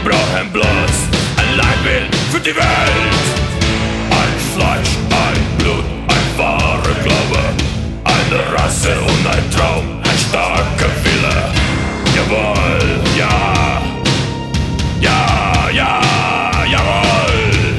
brauchen bloß ein Leitbild für die Welt. Ein Fleisch, ein Blut, ein wahrer Glaube, eine Rasse und ein Traum, ein starker Wille. Jawohl, ja, ja, ja, jawohl.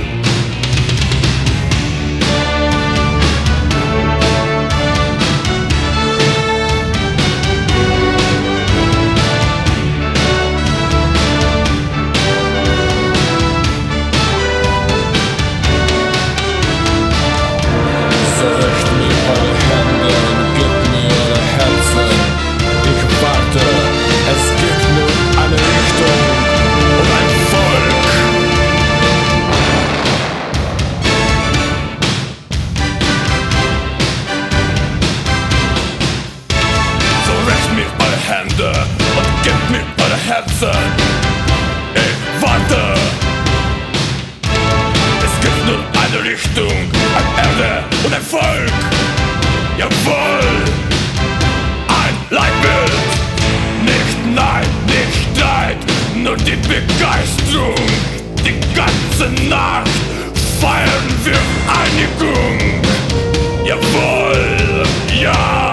Und gebt mir eure Herzen, ich warte. Es gibt nur eine Richtung, eine Erde und ein Volk. Jawohl, ein Leitbild, nicht Neid, nicht Streit, nur die Begeisterung. Die ganze Nacht feiern wir Einigung. Jawohl, ja.